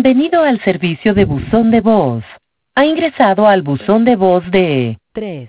Bienvenido al servicio de buzón de voz. Ha ingresado al buzón de voz de 3